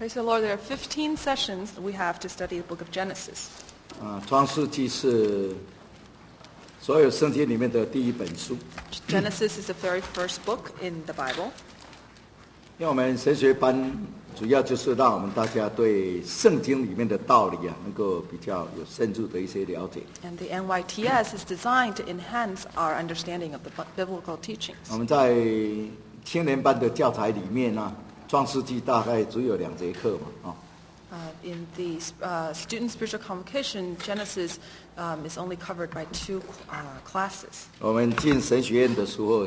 Praise the Lord, there are 15 sessions that we have to study the book of Genesis. 创世纪是所有圣经里面的第一本书。 Genesis is the very first book in the Bible. 因为我们神学班主要就是让我们大家对圣经里面的道理能够比较有深入的一些了解。 And the NYTS is designed to enhance our understanding of the biblical teachings. 我们在青年班的教材里面创世纪大概只有2节课嘛 In the student spiritual convocation, Genesis is only covered by 2 classes. 我们进神学院的时候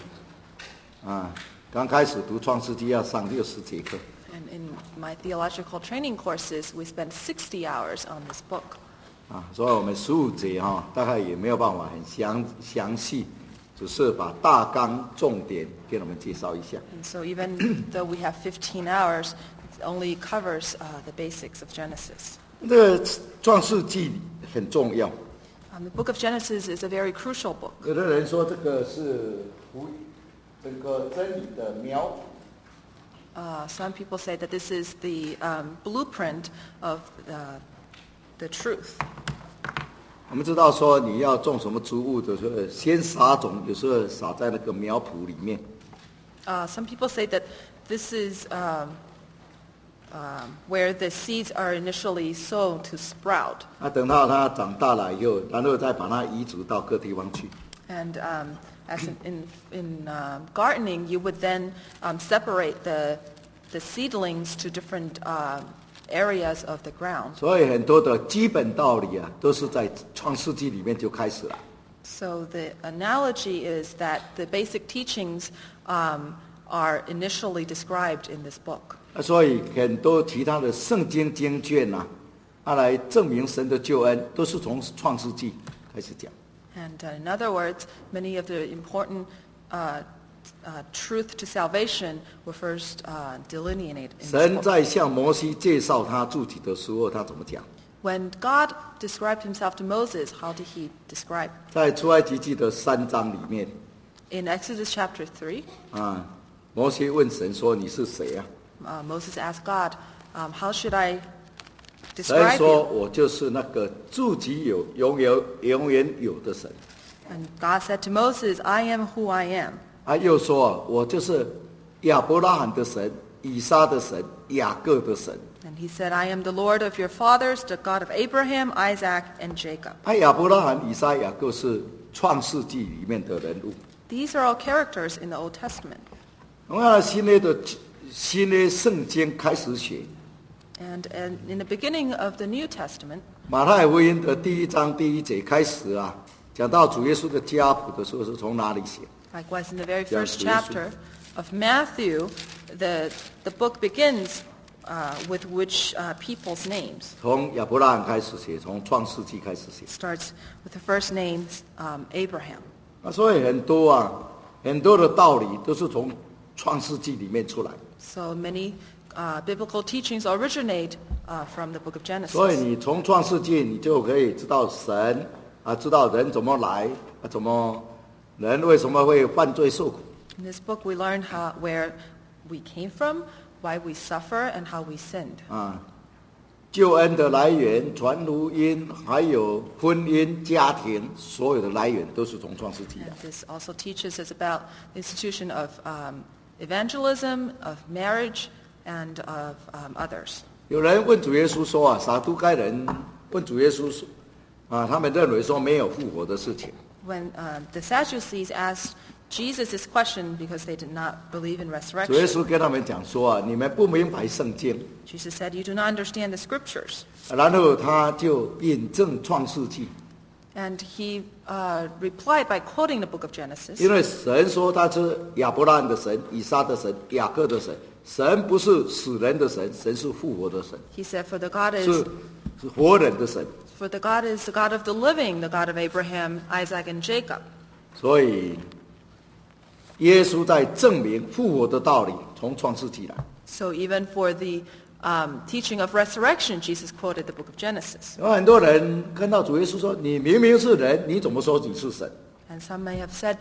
刚开始读创世纪要上60节课。 And in my theological training courses, we spend 60 hours on this book. 所以我们15节大概也没有办法很详细，只是把大纲重点给我们介绍一下。 And so even though we have 15 hours, it only covers the basics of Genesis. 这个创世纪很重要。 The book of Genesis is a very crucial book. 有的人说这个是整个真理的苗圃。 Some people say that this is the blueprint of the truth. 我们知道说你要种什么植物的时候，先撒种，有时候撒在那个苗圃里面。 Some people say that this is where the seeds are initially sown to sprout. 等到它长大了以后，然后再把它移植到各地方去。 And as in gardening, you would then separate the seedlings to different areas of the ground. 所以很多的基本道理都是在创世纪里面就开始了。 So the analogy is that the basic teachings are initially described in this book. 所以很多其他的圣经经卷来证明神的救恩，都是从创世纪开始讲。 And in other words, many of the important truth to salvation were first delineated in this 神 book. 在向摩西介绍他自己的时候，他怎么讲？ When God described himself to Moses, how did he describe? 在出埃及记的3章里面 In Exodus chapter 3, 摩西问神说：“你是谁？” Moses asked God, how should I 神 describe 说：“ you? 我就是那个自己有、永远有的神。” And God said to Moses, I am who I am. 又说：“我就是亚伯拉罕的神、以撒的神、雅各的神。” And he said, I am the Lord of your fathers, the God of Abraham, Isaac, and Jacob. 亚伯拉罕、以撒、雅各是创世纪里面的人物。 These are all characters in the Old Testament. 我们按新约圣经开始写。 And in the beginning of the New Testament, 马太福音的第1章第1节开始讲到主耶稣的家谱的时候，是从哪里写？ likewise in the very Yeah, first so chapter of Matthew, the book begins with which people's names. 从亚伯拉罕开始写，从创世纪开始写。 It starts with the first name, Abraham. 所以很多的道理都是从创世纪里面出来。 So many biblical teachings originate from the book of 所以 Genesis. 你从创世纪，你就可以知道神知道人怎么来，人为什么会犯罪受苦。 In this book, we learn where we came from, why we suffer, and how we sinned. 救恩的来源、传福音，还有婚姻、家庭，所有的来源都是从创世纪 And 的。 this also teaches us about the institution of evangelism, of marriage, and of others. 有人问主耶稣说撒都该人问主耶稣说他们认为说没有复活的事情。 When the Sadducees asked Jesus this question because they did not believe in 主耶 resurrection, 稣跟他们讲说你们不明白圣经。 Jesus said, you do not understand the scriptures. 然后他就引证创世纪， And he replied by quoting the book of Genesis. 因为神说他是亚伯拉罕的神、以撒的神、雅各的神。神不是死人的神，神是复活的神， He said, for the God 是活人的神。 is the God of the living, the God of Abraham, Isaac, and Jacob. 所以耶稣在证明复活的道理，从创世纪来。 So even for the teaching of resurrection, Jesus quoted the book of Genesis. 有很多人看到主耶稣说：“你明明是人，你怎么说你是神？” And some may have said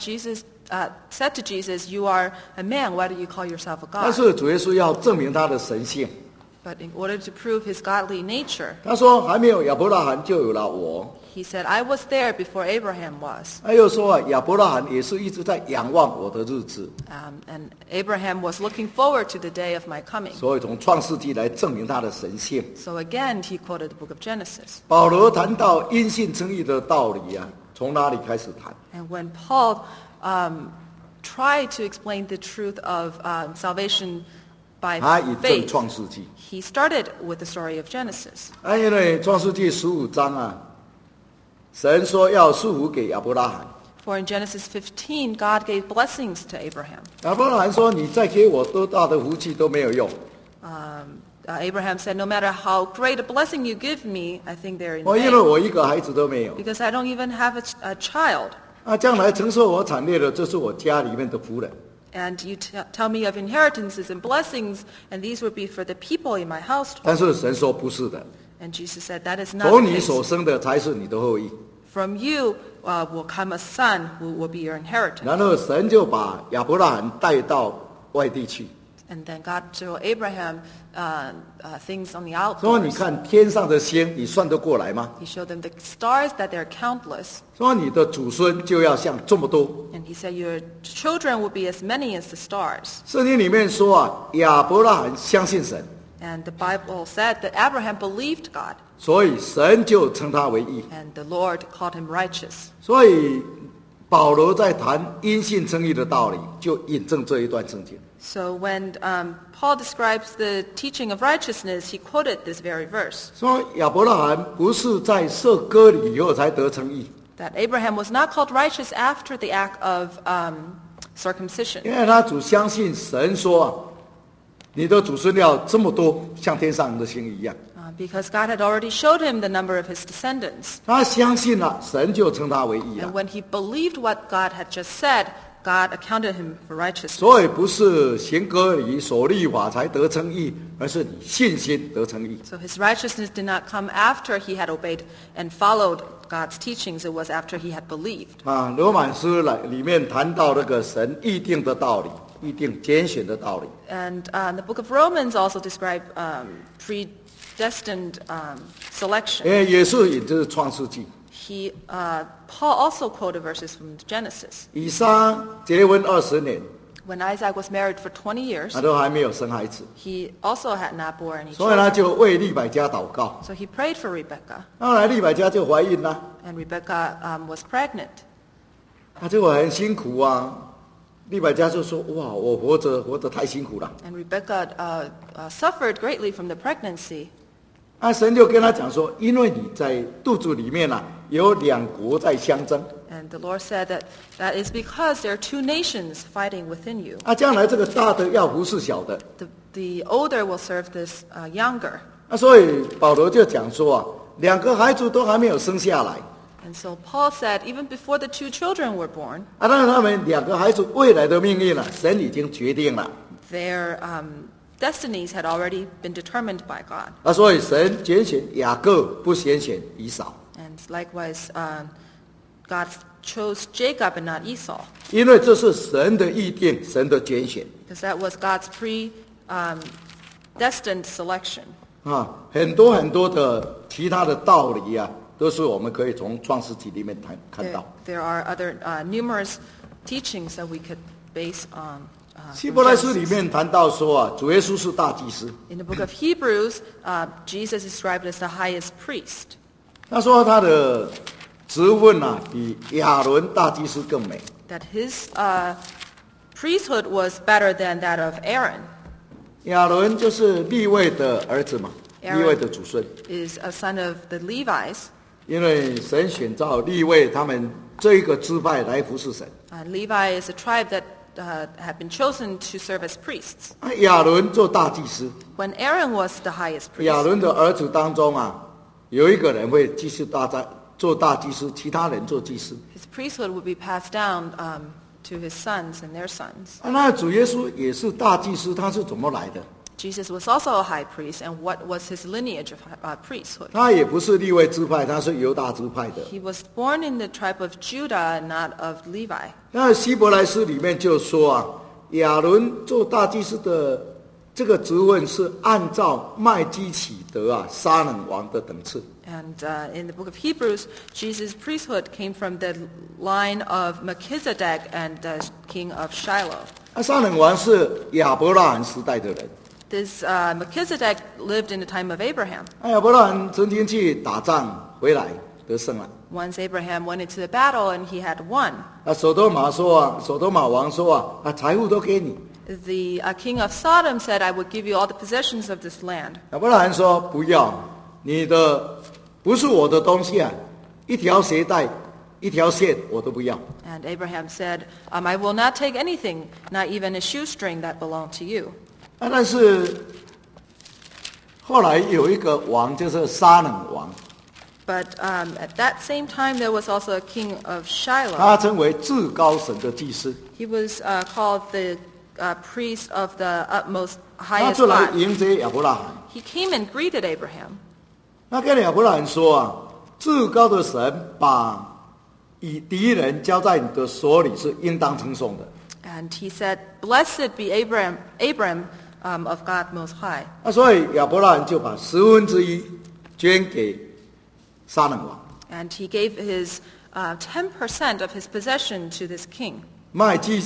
to Jesus, you are a man, why do you call yourself a 但 God? 是主耶稣要证明他的神性， But in order to prove his godly nature, 他说还没有亚伯拉罕就有了我。 he said, I was there before Abraham was. 他又说亚伯拉罕也是一直在仰望我的日子。 And Abraham was looking forward to the day of my coming. 所以从创世纪来证明他的神性。 So again, he quoted the book of Genesis. 保罗谈到因信称义的道理啊，从哪里开始谈？ And when Paul tried to explain the truth of salvation by 他以正 faith, 创世纪。 he started with the story of Genesis. 因为创世纪15章啊，神说要祝福给亚伯拉罕。 For in Genesis 15, God gave blessings to Abraham. 亚伯拉罕说：“你再给我多大的福气都没有用， Abraham said, no matter how great a blessing you give me, I think they're in 因为 vain, 我一个孩子都没有。 because I don't even have a child. 将来承受我产业的，就是我家里面的仆人。 And you tell me of inheritances and blessings, and these would be for the people in my house. 但是神说不是的， And Jesus said, that is not 从 the 你所 case. 生的才是你的后裔。” From you will come a son who will be your inheritance. 然后神就把亚伯拉罕带到外地去， And then God showed Abraham things on the 说：“你 outdoors. 看天上的星，你算得过来吗？ He showed them the stars, that they're countless. 说你的祖孙就要像这么多。” And he said, your children will be as many as the stars. 圣经里面说啊，亚伯拉罕相信神， And the Bible said that Abraham believed God, 所以神就称他为义。 and the Lord called him righteous. 所以保罗在谈因信称义的道理，就引证这一段圣经。 So when Paul describes the teaching of righteousness, he quoted this very verse, 说亚伯拉罕不是在受割礼以后才得称义， that Abraham was not called righteous after the act of circumcision, 因为他只相信神说啊，你的祖孙要这么多，像天上的星一样。 because God had already showed him the number of his descendants. 他相信了，神就称他为义 And 了。 when he believed what God had just said, God accounted him for righteousness. 所以不是行割礼、守律法才得称义，而是你信心得称义。 So his righteousness did not come after he had obeyed and followed God's teachings. It was after he had believed. 罗马书里面谈到那个神预定的道理，预定拣选的道理。 And the book of Romans also described predestined selection. 也是引自创世纪。 Paul also quoted verses from Genesis. 以撒结婚20年， When Isaac was married for 20 years, 他都还没有生孩子， he also had not born any 所以他 children. 就为利百加祷告。 So he prayed for Rebekah, 后来利百加就怀孕了， and Rebekah was pregnant. 他就很辛苦啊。利百加就说：“哇，我活着太辛苦了。 And Rebekah suffered greatly from the pregnancy. ” 神就跟他讲说：“因为你在肚子里面有两国在相争。” And the Lord said that is because there are two nations fighting within you. 将来这个大的要服侍小的。 The older will serve this younger. 所以保罗就讲说啊，两个孩子都还没有生下来， And so Paul said, even before the two children were born, 但是他们两个孩子未来的命运神已经决定了。 their destinies had already been determined by God. 所以神拣选雅各，不拣选以扫， And likewise, God chose Jacob and not Esau, 因为这是神的预定，神的拣选 because that was God's predestined selection. 很多很多的其他的道理都是我们可以从创世纪里面看到。 There are other numerous teachings that we could base on. 希 from 伯来书里 Genesis. 面谈到说主耶稣是大祭司， In the book of Hebrews, Jesus is described as the highest priest. 他说他的职分比亚伦大祭司更美。 That his priesthood was better than that of Aaron. 亚伦就是利未的儿子嘛， Aaron 利未的祖孙。 is a son of the Levites. 因为神选召利未他们这一个支派来服侍神。 Levi is a tribe that had been chosen to serve as priests. 亚伦做大祭司， When Aaron was the highest 亚 priest, 伦的儿子当中有一个人会继续做大祭司，其他人做祭司。 his priesthood would be passed down to his sons and their sons. 那主耶稣也是大祭司，他是怎么来的？ Jesus was also a high priest, and what was his lineage of priesthood? 他也不是利未支派，他是犹大支派的。 He was born in the tribe of Judah, not of Levi. 那希伯来书里面就说亚伦做大祭司的这个职分是按照麦基洗德撒冷王的等次。 And in the book of Hebrews, Jesus' priesthood came from the line of Melchizedek and the king of Shiloh. 撒冷王是亚伯拉罕时代的人。 This Melchizedek lived in the time of Abraham. 亚伯拉罕曾经去打仗回来得胜了。 Once Abraham went into the battle and he had won. 所多玛王说财富都给你。 The king of Sodom said, I would give you all the possessions of this land. 亚伯拉罕说不要，你的不是我的东西一条鞋带一条线我都不要。 And Abraham said, I will not take anything, not even a shoestring that belonged to you. 但是后来有一个王就是撒冷王。 But at that same time, there was also a king of Shiloh. 他称为至高神的祭司。 He was called the priest of the utmost 他 highest 就来 God. 迎接亚伯拉罕。 He came and greeted Abraham. 他跟亚伯拉罕说至高的神把以敌人交在你的手里是应当称颂的。 And he said, Blessed be Abram of God Most High. 所以亚伯拉罕就把1/10捐给撒冷王。 And he gave his 10% of his possession to this king. 麦基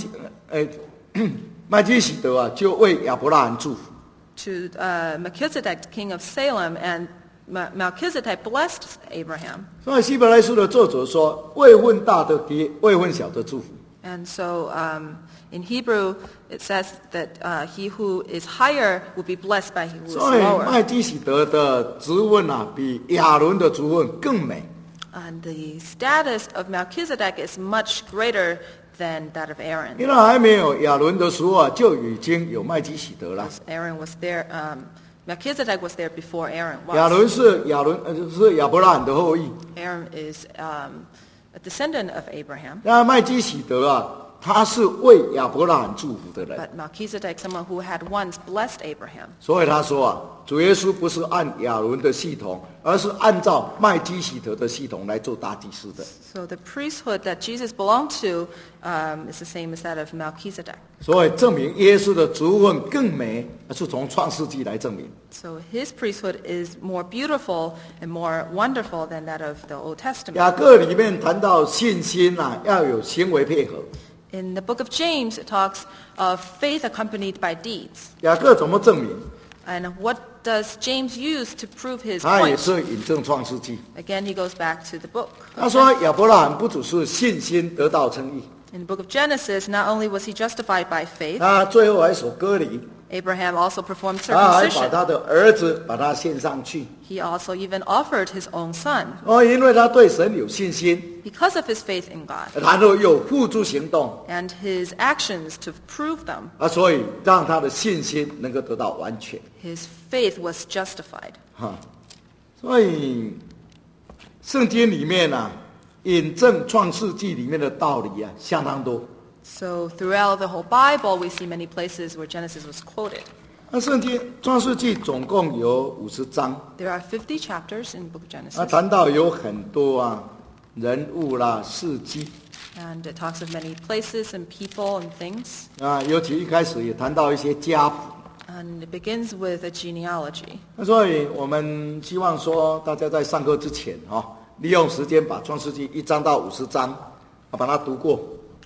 洗德就为亚伯拉罕祝福。 To Melchizedek, king of Salem, and Melchizedek blessed Abraham. 所以希伯来书的作者说，位分大的给位分小的祝福。 And so in Hebrew, it says that he who is higher will be blessed by he who is 所以 lower. 麦基洗德的职分比亚伦的职分更美。 And the status of Melchizedek is much greater than that of Aaron. 因为还没有亚伦的时候就已经有麦基洗德了。 Aaron was there. Melchizedek was there before Aaron 亚 was. 伦是亚伯拉罕的后裔。 Aaron is a descendant of Abraham. 那麦基洗德他是为亚伯拉罕祝福的人。 But Melchizedek, someone who had once blessed Abraham. 所以他说主耶稣不是按亚伦的系统，而是按照麦基洗德的系统来做大祭司的。 So the priesthood that Jesus belonged to is the same as that of Melchizedek. 所以证明耶稣的职分更美，是从创世纪来证明。 So his priesthood is more beautiful and more wonderful than that of the Old Testament. 雅各里面谈到信心要有行为配合。 In the book of James, it talks of faith accompanied by deeds. 雅各怎么证明？ And what does James use to prove his 他也 point? 是引证创世纪。 Again, he goes back to the book. 他说亚伯拉罕不只是信心得到称义， In the book of Genesis, not only was he justified by faith, 他最后还守割礼， Abraham also performed 他还把 circumcision. 他的儿子把他献上去。 He also even offered his own son. 因为他对神有信心， Because of his faith in God 然后又付诸行动， and his actions to prove them, 所以让他的信心能够得到完全。 his faith was justified. 所以圣经里面引证创世纪里面的道理相当多。 So throughout the whole Bible, we see many places where Genesis was quoted. 那圣经创世纪总共有50章， There are 50 chapters in the book of Genesis, 谈到有很多人物事迹 and it talks of many places and people and things. 尤其一开始也谈到一些家谱。 And it begins with a genealogy. 所以我们希望说，大家在上课之前利用时间把创世纪1章到50章把它读过。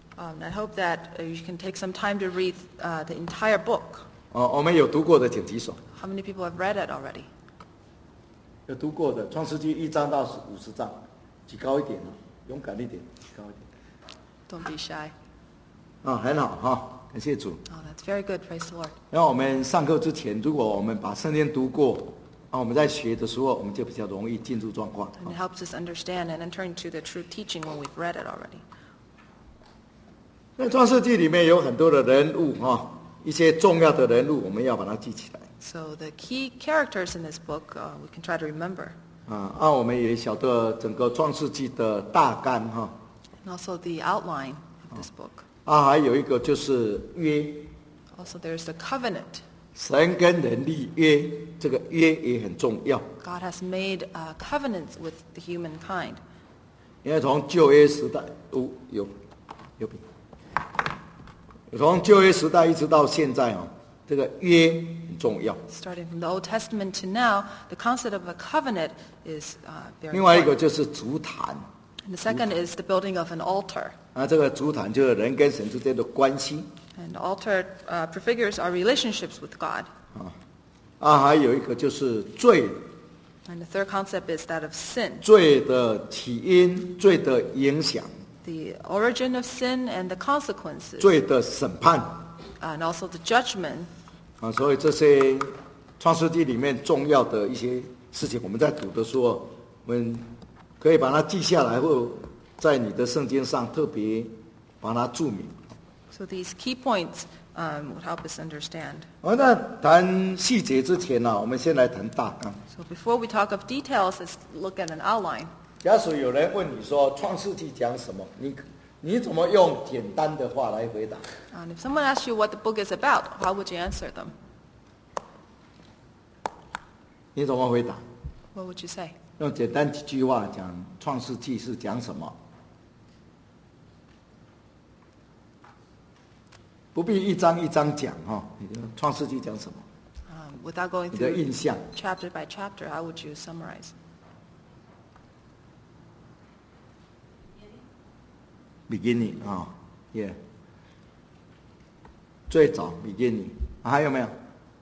I hope that you can take some time to read the entire book. 我们有读过的请举手。 How many people have read it already? 有读过的创世纪1章到50章，举高一点勇敢一点，举高一点。 Don't be shy. 很好感謝主。 Oh, that's very good. Praise the Lord. 然后我们上课之前，如果我们把圣经读过，我们在学的时候，我们就比较容易进入状况。 And it helps us understand and enter into the true teaching when we've read it already. 在创世纪里面有很多的人物一些重要的人物，我们要把它记起来。 So the key characters in this book, we can try to remember. 我们也晓得整个创世纪的大纲 And also the outline of this book. 还有一个就是约， Also there's the covenant. 神跟人立约，这个约也很重要。 God has made covenants with the humankind. 因为从旧约时代有从旧约时代一直到现在这个约很重要。 Starting from the Old Testament to now, the concept of a covenant is very 另外一个 important. 就是足坛 And the second is the building of an altar. 这个足坛就是人跟神之间的关系 And the altar prefigures our relationships with God. 还有一个就是罪 And the third concept is that of sin, 罪的起因、罪的影响、 the origin of sin and the consequences, 罪的审判 and also the judgment. 所以这些创世纪里面重要的一些事情，我们在读的时候，我们可以把它记下来，或在你的圣经上特别把它注明。 So these key points would help us understand. 那谈细节之前呢，我们先来谈大纲。 So before we talk of details, let's look at an outline. 假使有人问你说创世纪讲什么，你怎么用简单的话来回答？ And if someone asks you what the book is about, how would you answer them? 你怎么回答？ What would you say? 用简单几句话讲创世纪是讲什么？不必一章一章讲你的创世纪讲什么？ Without going 你的 through 印象。 chapter by chapter, how would you summarize? beginning yeah 最早 beginning 还有没有？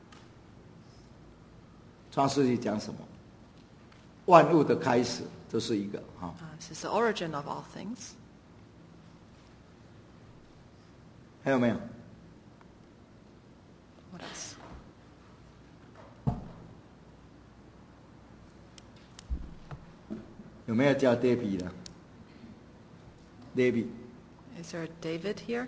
创世纪讲什么？万物的开始，这是一个 This is the origin of all things. 还有没有？ What else? 有没有叫 Debbie 的 ？Debbie Is there a David here?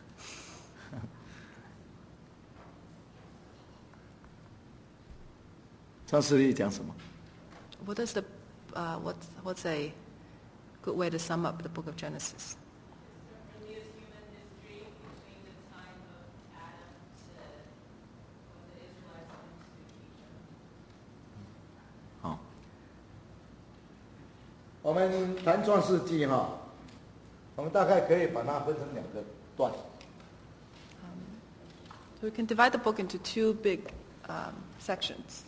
创世纪讲什么？ What is the what's a good way to sum up the book of Genesis? Continuous human history between the time of Adam to when the Israelites went to Egypt. 好，我们谈创世纪我们大概可以把它分成两个段。 So we can divide the book into two big sections.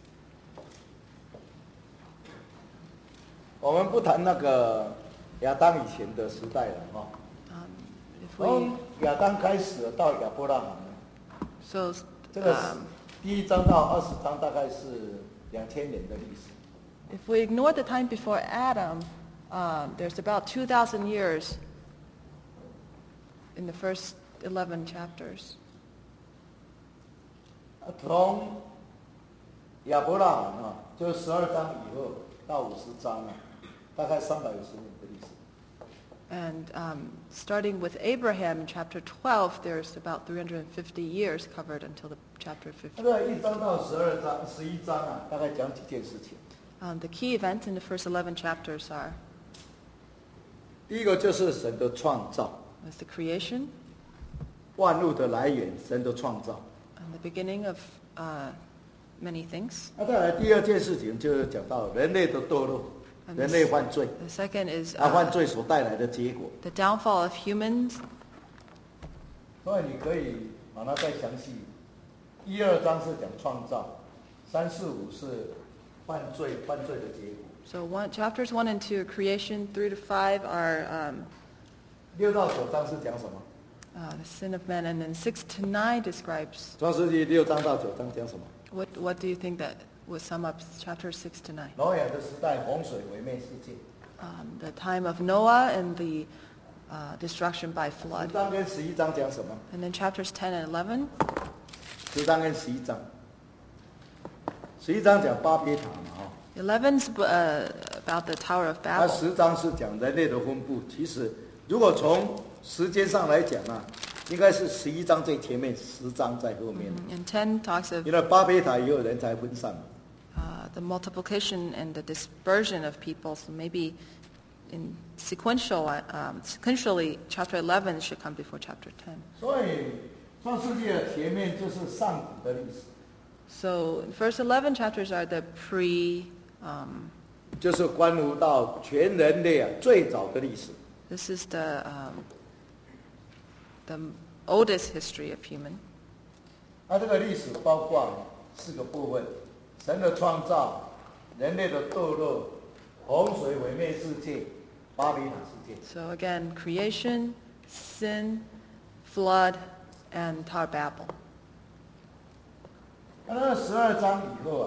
我们不谈那个亚当以前的时代了 If 从 we 亚当开始到亚伯拉罕 so 这个第一章到20章大概是2000年的历史。 if we ignore the time before Adam, there's about 2,000 years in the first 11 chapters. 从亚伯拉罕就12章以后到50章大概350年的历史。 And starting with Abraham in chapter 12, there's about 350 years covered until the chapter 50. 这个1章到11章大概讲几件事情。 The key events in the first 11 chapters are 第一个就是神的创造， was the creation 万物的来源，神的创造。 and the beginning of many things. 再来第二件事情就是讲到人类的堕落，人类犯罪， The second is 犯罪所带来的结果。 the downfall of humans. 所以你可以把它再详细。1、2章是讲创造，3、4、5是犯罪的结果。 So chapters 1 and 2 are creation, 3 to 5 are 6到9章是讲什么？ the sin of man, and then 6 to 9 describes 创世纪6章到9章讲什么？ what do you think that would sum up chapters 6 to 9? 挪亚的时代，洪水毁灭世界。 The time of Noah and the destruction by 10 flood. 章跟11章讲什么？ And then chapters 10 and 11, 10章跟11章。11章讲巴别塔嘛 11's about the Tower of 那 Babel. 10章是讲人类的分布。其实如果从时间上来讲应该是11章最前面，10章在后面。 And 10 talks of 因为巴别塔以后人才分散。 the multiplication and the dispersion of people. So maybe in sequentially, chapter 11 should come before chapter 10. 所以创世纪的前面就是上古的历史， So the first 11 chapters are the 就是关乎到全人类最早的历史。 this is the oldest history of human. 它这个历史包括4个部分：神的创造、人类的堕落、洪水毁灭世界、巴比伦世界。 So again, creation, sin, flood, and Tower of Babel. 那12章以后啊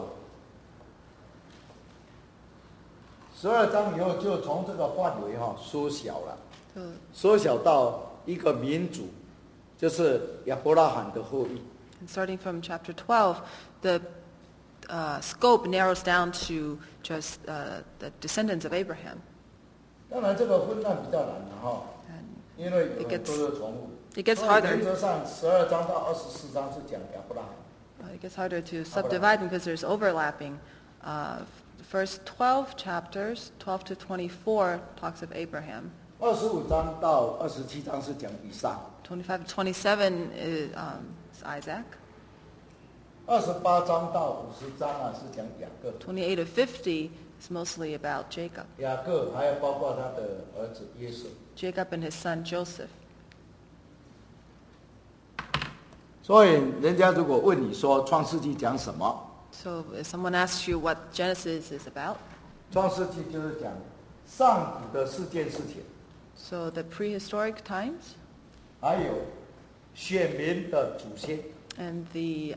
，12章以后就从这个范围缩小了， So, 缩小到一个民族，就是亚伯拉罕的后裔。 and starting from chapter 12, the scope narrows down to just the descendants of Abraham. 当然，这个分段比较难了 And 因为有很多的重复。 it gets 所以 harder. 原则上12章到24章是讲亚伯拉罕。 It gets harder to subdivide because there's overlapping. The first 12 chapters, 12 to 24, talks of Abraham. 25章到27章是讲以撒。 25 to 27 is Isaac. 28章到50章啊是讲雅各。 28 to 50 is mostly about Jacob. 雅各还有包括他的儿子约瑟。 Jacob and his son Joseph. 所以人家如果问你说创世纪讲什么， So if someone asks you what Genesis is about, 创世纪就是讲上古的事件事情， so the prehistoric times 还有选民的祖先 and the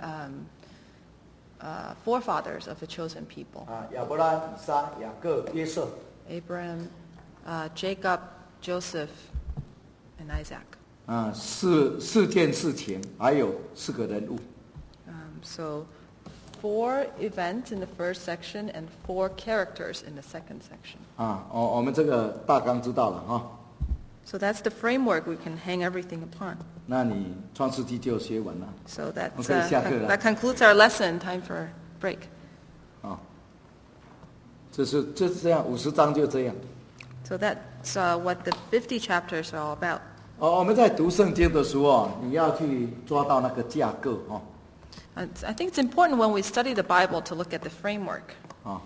forefathers of the chosen people, 啊，亚伯拉罕、以撒、雅各、约瑟。 Abraham, Jacob, Joseph, and Isaac. 啊，四件事情，还有4个人物。 So 4 events in the first section and 4 characters in the second section. 啊，我们这个大纲知道了哈。 So that's the framework we can hang everything upon. 那你创世纪就学完了 So that's, Okay, 下课了。 that concludes our lesson. Time for break. 啊。就是这样，50章就这样。 So that's what the 50 chapters are all about. 我们在读圣经的时候，你要去抓到那个架构哦。 I think it's important when we study the Bible to look at the framework. 啊。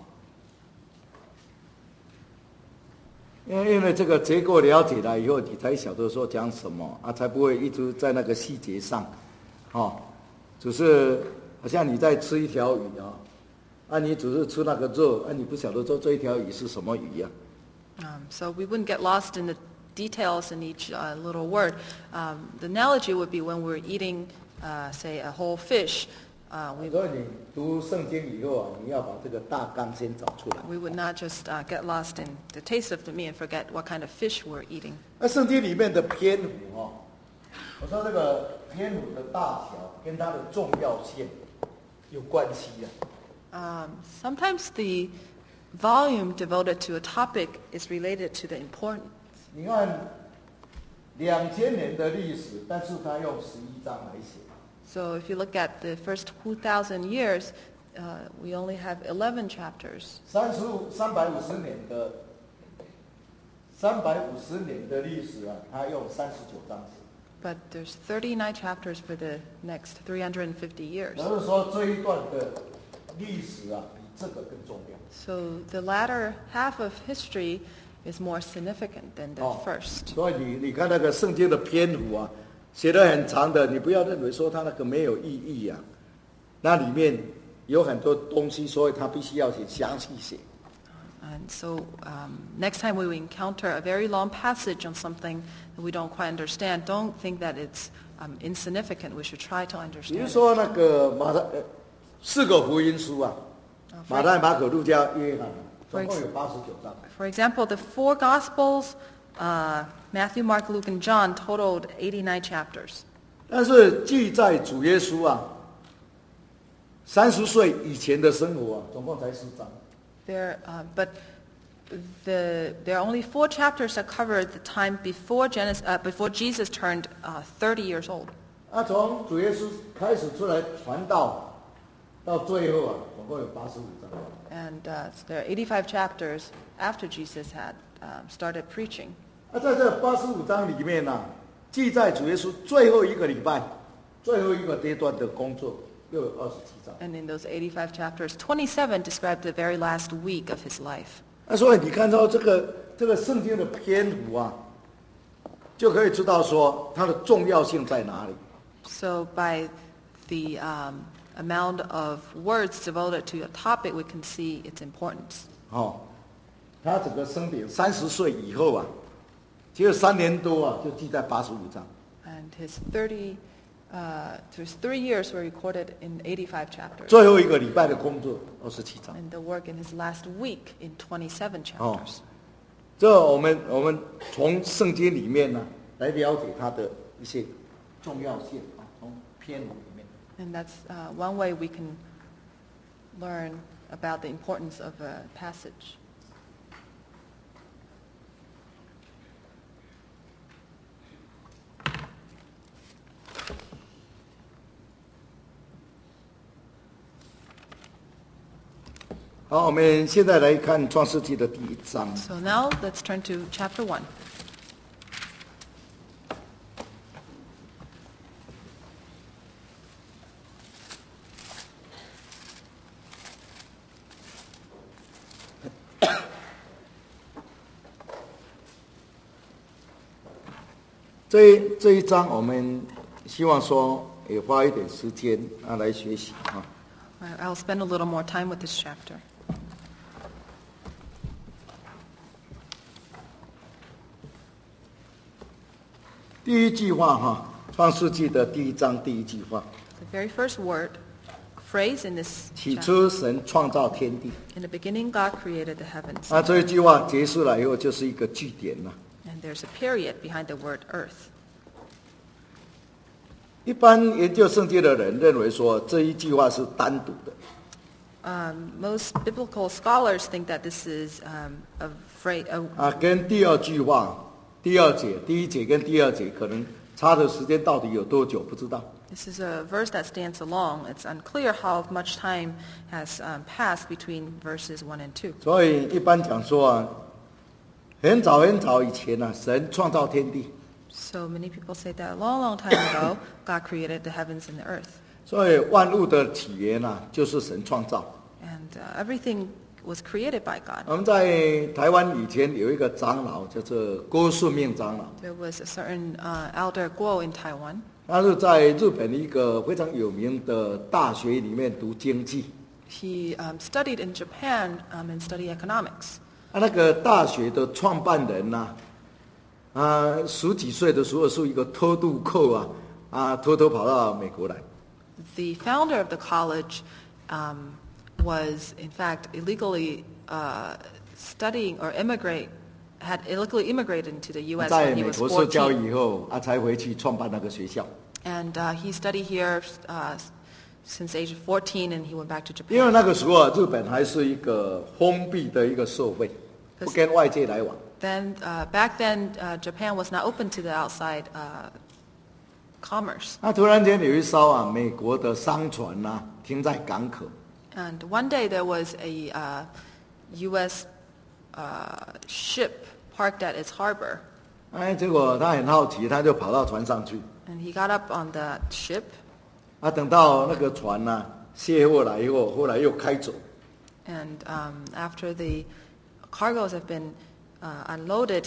因为这个结构了解了以后，你才晓得说讲什么啊，才不会一直在那个细节上，只是好像你在吃一条鱼啊，你只是吃那个肉，你不晓得说这一条鱼是什么鱼呀。 So we wouldn't get lost in the details in each little word. The analogy would be when we're eating, say, a whole fish. 所以你读圣经以后啊，你要把这个大纲先找出来。 We would not just get lost in the taste of the meat and forget what kind of fish we're eating. 那圣经里面的篇幅我说这个篇幅的大小跟它的重要性有关系啊。 Sometimes the volume devoted to a topic is related to the importance. 你看2000年的历史，但是他用11章来写。 So if you look at the first 2,000 years, we only have 11 chapters. 350年的历史啊，他用39章写。 But there's 39 chapters for the next 350 years. 也就是说这一段的历史啊，比这个更重要。 So the latter half of history is more significant than the first. 所以你看那个圣经的篇幅啊，写得很长的，你不要认为说它那个没有意义啊，那里面有很多东西，所以它必须要很详细写。 And so next time we encounter a very long passage on something that we don't quite understand, don't think that it's insignificant. We should try to 比如 understand. 说那个4个福音书啊，马太、马可、路加、约翰，总共有89章。 For example, the 4 Gospels, Matthew, Mark, Luke, and John, totaled 89 chapters. 但是记载主耶稣啊，30岁以前的生活啊，总共才10章。 But there are only 4 chapters that cover the time before Jesus turned 30 years old. 从主耶稣开始出来传道，到最后啊，总共有85章。 And so there are 85 chapters after Jesus had started preaching. 在这85章里面呢，记载主耶稣最后一个礼拜、最后一个阶段的工作，又有27章。 And in those 85 chapters, 27 describe the very last week of his life. 所以你看到这个圣经的篇幅啊，就可以知道说它的重要性在哪里。 So by the amount of words devoted to a topic, we can see its importance. 他整个生平30岁以后啊，只有3年多啊，就记在85章。 And his 3 years were recorded in 85 chapters. 最后一个礼拜的工作27章。 And the work in his last week in 27 chapters. 这我们从圣经里面呢来了解它的一些重要性啊，从篇里面。 And that's one way we can learn about the importance of a passage. 好，我们现在来看创世纪的第1章。 So now let's turn to chapter 1. 这一章我们希望说也花一点时间来学习啊。 I'll spend a little more time with this chapter. 第一句话创世纪的第1章第一句话， The very first phrase in this 起 chapter. 初神创造天地。 In the beginning, God created the heavens. 那这一句话结束了以后，就是一个句点了。 And there's a period behind the word earth. 一般研究圣经的人认为说这一句话是单独的， Most biblical scholars think that this is a phrase. 跟第二句话第2节第1节跟第2节可能差的时间到底有多久不知道。 This is a verse that stands alone. It's unclear how much time has passed between verses 1 and 2. 所以一般讲说很早很早以前神创造天地， So many people say that a long, long time ago, God created the heavens and the earth. 所以万物的起源就是神创造。 And everything was created by God. 我们在台湾以前有一个长老叫做郭顺命长老， There was a certain elder Guo in Taiwan. 他是在日本一个非常有名的大学里面读经济。 He studied in Japan and studied economics. 那个大学的创办人10几岁的时候是一个偷渡客偷偷跑到美国来。 The founder of the college was, in fact, illegally studying or had illegally immigrated into the U.S. 在 when he 美 was 国受教 14. 育以后，才回去创办那个学校。 And he studied here since age 14, and he went back to 因为 Japan. 那个时候日本还是一个封闭的一个社会，不跟外界来往。 Then, back then, Japan was not open to the outside commerce. 突然间有一艘美国的商船停在港口， And one day there was a U.S. Ship parked at its harbor. 结果他很好奇，他就跑到船上去。 And he got up on the ship. 等到那个船卸货来以后，后来又开走。 And after the cargoes have been unloaded,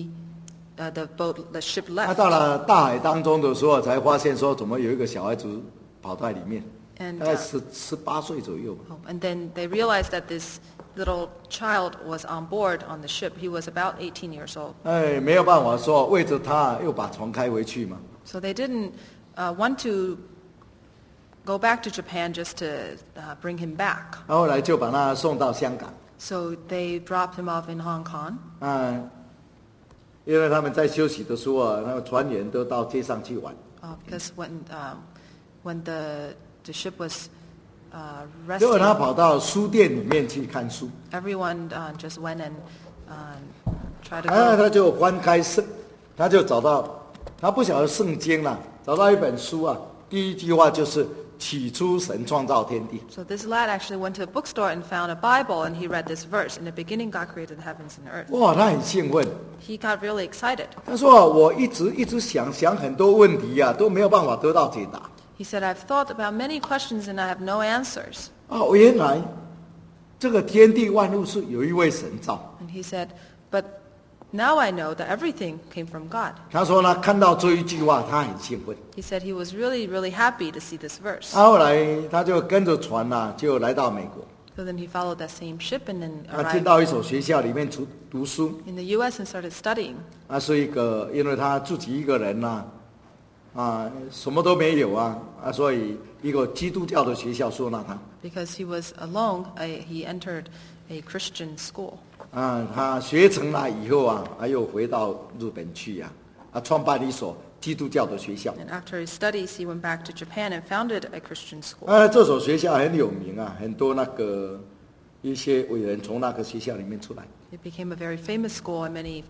the ship 他 left. 到了大海当中的时候，才发现说怎么有一个小孩子跑在里面， And 大概18岁左右吧。 and then they realized that this little child was on board on the ship. He was about 18 years old. 没有办法说为着他又把船开回去嘛。 So they didn't want to go back to Japan just to bring him back. 后来就把他送到香港。 So they dropped him off in Hong Kong. 因为他们在休息的时候那个船员都到街上去玩。 Because when the ship was 结果他 resting, 跑到书店里面去看书， everyone just went and tried to 他 go. 就翻开他就找到，他不晓得圣经找到一本书第一句话就是起初神创造天地。 So this lad actually went to a bookstore and found a Bible, and he read this verse. In the beginning, God created the heavens and the earth. 哇，他很兴奋。 He got really excited. 他说我一直想很多问题都没有办法得到解答。 He said, I've thought about many questions and I have no answers. 原来这个天地万物是有一位神造。 And he said, but Now I know that everything came from God. 他说呢，看到这一句话，他很兴奋。 He said he was really, really happy to see this verse. 后来他就跟着船就来到美国。 So then he followed that same ship and then 他进 arrived 到一所学校里面读书。 in the U.S. and started studying. 是一个，因为他自己一个人什么都没有所以一个基督教的学校收纳他。 Because he was alone, he entered a Christian school. 他学成了以后又回到日本去创办一所基督教的学校。 And after his studies, he went back to Japan and founded a Christian school. 这所学校很有名很多一些伟人从那个学校里面出来。 It became a very famous school and many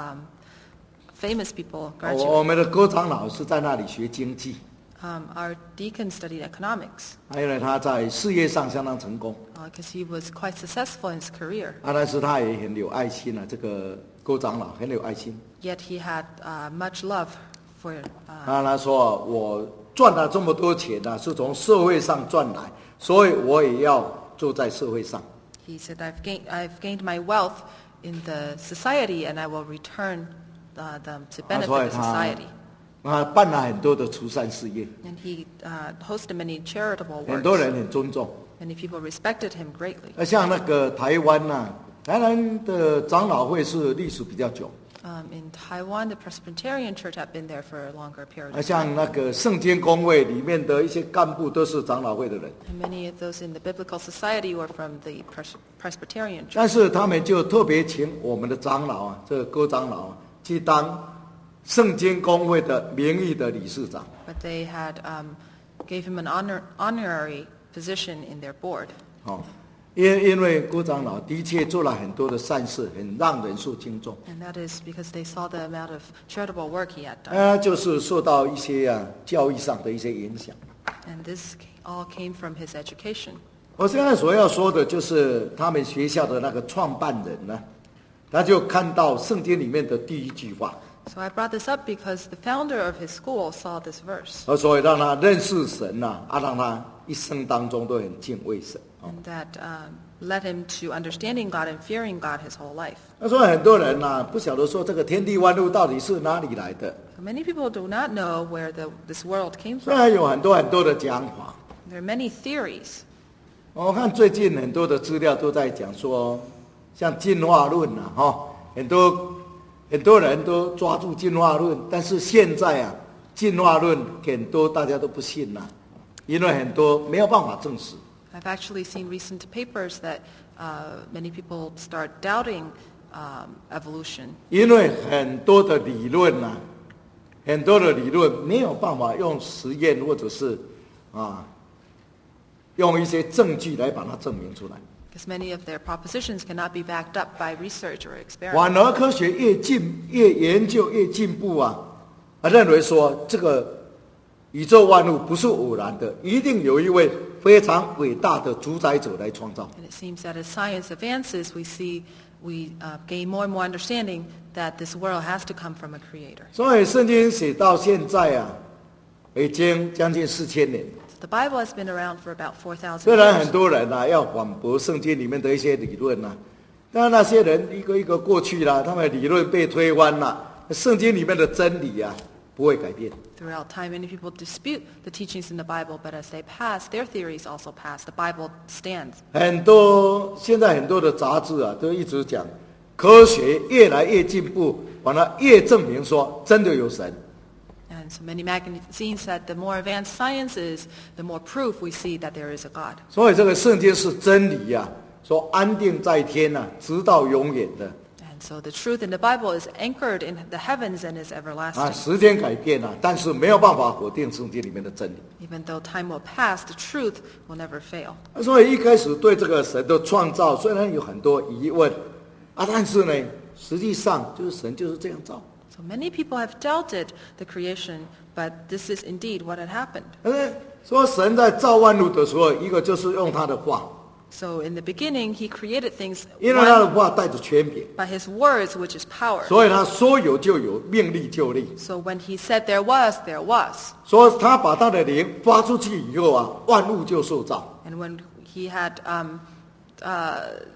famous people 我 graduated. 们的郭长老是在那里学经济， Our deacon studied economics 因为他在事业上相当成功， because he was quite successful in his career. 但是他也很有爱心这个郭长老很有爱心。 Yet he had much love for 他说我赚了这么多钱是从社会上赚来，所以我也要做在社会上。 He said, I've gained my wealth in the society and I will return them to benefit 所以 the society. 他办了很多的慈善事业， And he hosted many charitable 很多 works. 人很尊重。 Many people respected him greatly. 像那个台湾台湾的长老会是历史比较久， In Taiwan, the Presbyterian Church had been there for a longer period of 像 time. 那个圣经公会里面的一些干部都是长老会的人。 And many of those in the Biblical Society were from the Presbyterian Church. 但是他们就特别请我们的长老这个郭长老去当圣经公会的名誉的理事长。 But they had gave him an honorary position in their board. 因为郭长老的确做了很多的善事，很让人受敬重。 And that is because they saw the amount of charitable work he had done. 就是受到一些教育上的一些影响。 And this all came from his education. 我现在所要说的就是他们学校的那个创办人他就看到圣经里面的第一句话， So I brought this up because the founder of his school saw this verse. 所以让他认识神让他一生当中都很敬畏神。 And that led him to understanding God and fearing God his whole life. 所以很多人不晓得说这个天地万物到底是哪里来的。 So many people do not know where this world came 虽 from. 然有很多的讲法， There are many theories. 我看最近很多的资料都在讲说，像进化论很多人都抓住进化论，但是现在进化论很多大家都不信因为很多没有办法证实。 I've actually seen recent papers that many people start doubting evolution 因为很多的理论没有办法用实验或者是用一些证据来把它证明出来。 because many of their propositions cannot be backed up by research or 反 experiment. 而科学越研究越进步认为说这个宇宙万物不是偶然的，一定有一位非常伟大的主宰者来创造。 And it seems that as science advances, we gain more and more understanding that this world has to come from a creator. 所以圣经写到现在已经将近4000年。 So the Bible has been around for about 4,000 虽然很 years. 多人要反驳圣经里面的一些理论但那些人一个一个过去了，他们的理论被推翻了，圣经里面的真理不会改变。 Throughout time, many people dispute the teachings in the Bible, but as they pass, their theories also pass. The Bible stands. 现在很多的杂志都一直讲，科学越来越进步，反而越证明说真的有神。 And so many magazines said the more advanced science is, the more proof we see that there is a God. 所以这个圣经是真理说安定在天直到永远的。 And so the truth in the Bible is anchored in the heavens and is everlasting. 时间改变但是没有办法否定圣经里面的真理。 Even though time will pass, the truth will never fail. 所以一开始对这个神的创造虽然有很多疑问但是呢，实际上就是神就是这样造。 So many people have doubted the creation, but this is indeed what had happened. 说神在造万物的时候，一个就是用他的话， So in the beginning, he created things 因为他的 one, 话带着权柄， by his words, which is power. 所以他说有就有，命立就立。 So when he said there was, there was. 说他把他的灵发出去以后万物就受造。 And when he had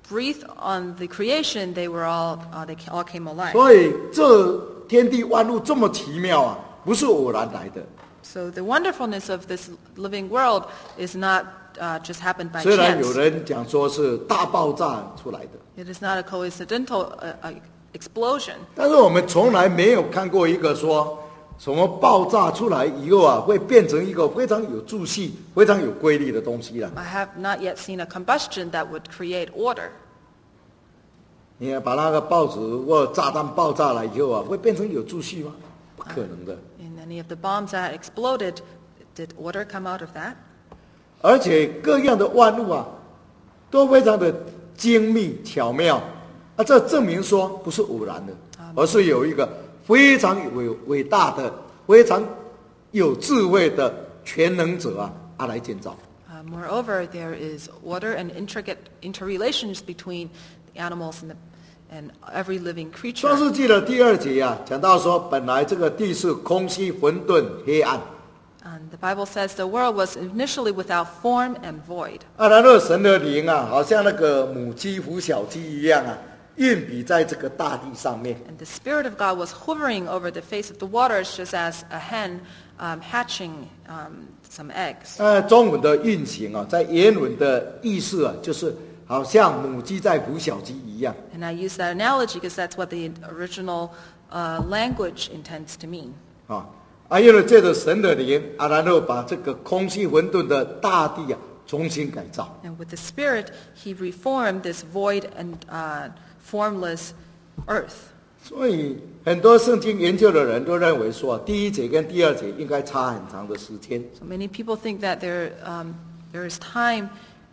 breathed on the creation, they all came alive. 所以这天地万物这么奇妙啊，不是偶然来的。 So the wonderfulness of this living world is not just happened by 虽然有 chance. 人讲说是大爆炸出来的， It is not a coincidental explosion. 但是我们从来没有看过一个说什么爆炸出来以后啊，会变成一个非常有秩序、非常有规律的东西了。 I have not yet seen a combustion that would create order. 你看把那个报纸或炸弹爆炸了以后啊，会变成有秩序吗？不可能的。 In any of the bombs that exploded, did order come out of that? 而且各样的万物啊，都非常的精密巧妙，啊，这证明说不是偶然的，而是有一个非常伟大的、非常有智慧的全能者啊来建造。 Moreover, there is order and intricate interrelations between the animals and every living 创 creature. 世纪的第2节啊，讲到说，本来这个地是空虚、混沌、黑暗。 And the Bible says the world was initially without form and void. 啊，然后神的灵啊，好像那个母鸡孵小鸡一样啊，运比在这个大地上面。 And the Spirit of God was hovering over the face of the waters just as a hen hatching some eggs. 中文的运行啊，在原文的意思啊，就是好像母鸡在孵小鸡一样。 And I use that analogy because that's what the original language intends to mean. 因为借着神的灵啊，然后把这个空虚混沌的大地啊重新改造。 And with the Spirit, He reformed this void and formless earth. 所以很多圣经研究的人都认为说，第1节跟第2节应该差很长的时间。 So many people think that there is time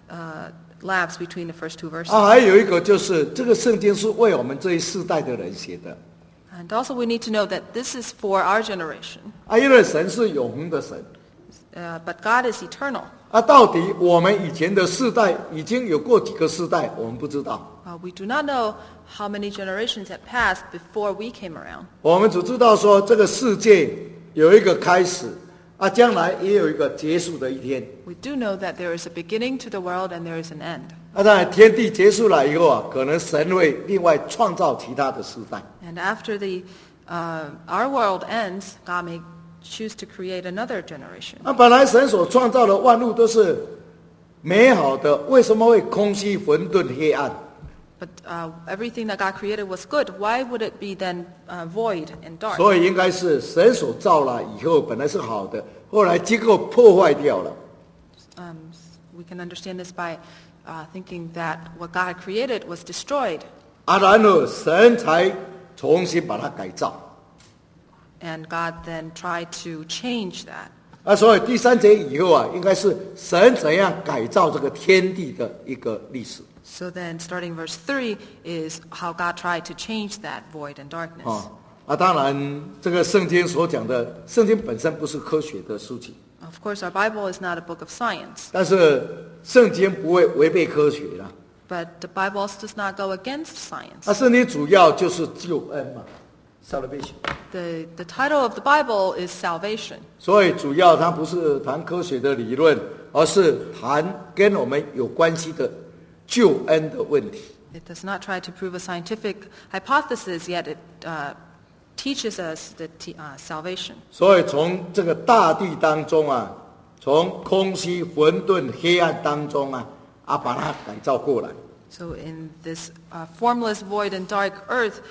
lapse between the first two verses. 还有一个就是这个圣经是为我们这一世代的人写的。 And also we need to know that this is for our generation. 因为神是永恒的神。 But God is eternal. 到底我们以前的世代已经有过几个世代，我们不知道。 We do not know how many generations had passed before we came around. 我们只知道说这个世界有一个开始，将来也有一个结束的一天。 We do know that there is a beginning to the world and there is an end. 当然天地结束了以后可能神会另外创造其他的世代。 And after our world ends, God may choose to create another generation. 本来神所创造的万物都是美好的，为什么会空虚、混沌、黑暗？ But everything that God created was good. Why would it be then void and dark? 所以应该是神所造了以后本来是好的，后来经过破坏掉了。 We can understand this by thinking that what God had created was destroyed. 然后神才重新把它改造。 And God then tried to change that. 所以第3节以后应该是神怎样改造这个天地的一个历史。 So then starting verse 3 is how God tried to change that void and darkness. 当然这个圣经所讲的，圣经本身不是科学的书籍。 Of course, our Bible is not a book of science. 但是圣经不会违背科学啦。 But the Bible also does not go against science. 圣经主要就是救恩嘛 ，salvation。 The title of the Bible is salvation. 所以主要它不是谈科学的理论，而是谈跟我们有关系的救恩的问题。 It does not try to prove a scientific hypothesis, yet it teaches us the salvation. 所以从这个大地当中从空虚、混沌、黑暗当中把它改造过来。 So in this formless, void, and dark earth,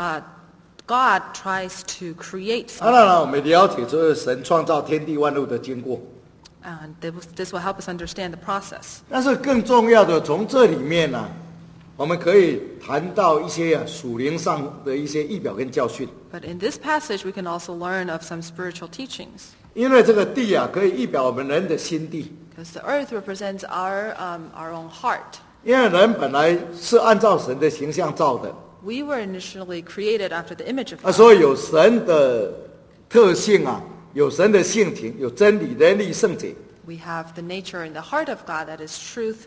God tries to create 当然 something. 了，我们了解这是神创造天地万物的经过。 And this will help us understand the process. 但是更重要的，从这里面我们可以谈到一些属灵上的一些预表跟教训。 But in this passage, we can also learn of some spiritual teachings. 因为这个地可以预表我们人的心地。 Because the earth represents our own heart. 因为人本来是按照神的形象造的， We were initially created after the image of God. 所以有神的特性有神的性情，有真理、仁义、圣洁。 We have the nature in the heart of God that is truth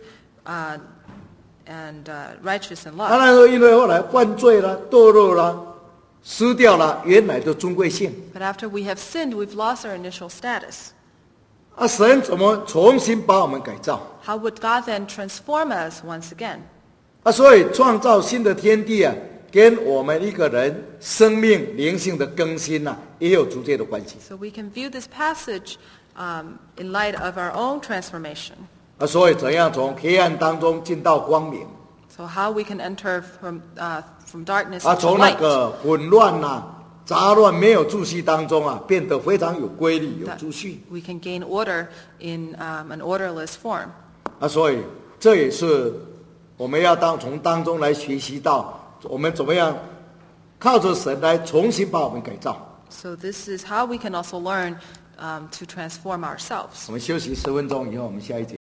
and righteous and 当 love. 然说，因为后来犯罪了、堕落了、失掉了原来的尊贵性。 But after we have sinned, we've lost our initial status. 神怎么重新把我们改造？ How would God then transform us once again? 所以创造新的天地啊，跟我们一个人生命灵性的更新啊，也有直接的关系。 So we can view this passage in light of our own transformation. 所以怎样从黑暗当中进到光明？ So how we can enter from darkness 从 to 那 light. 个混乱杂乱没有秩序当中啊，变得非常有规律、有 That 秩序。 we can gain order in an orderless form. 所以这也是我们要从当中来学习到，我们怎么样靠着神来重新把我们改造。 So this is how we can also learn to transform ourselves. 我们休息10分钟以后，我们下一节。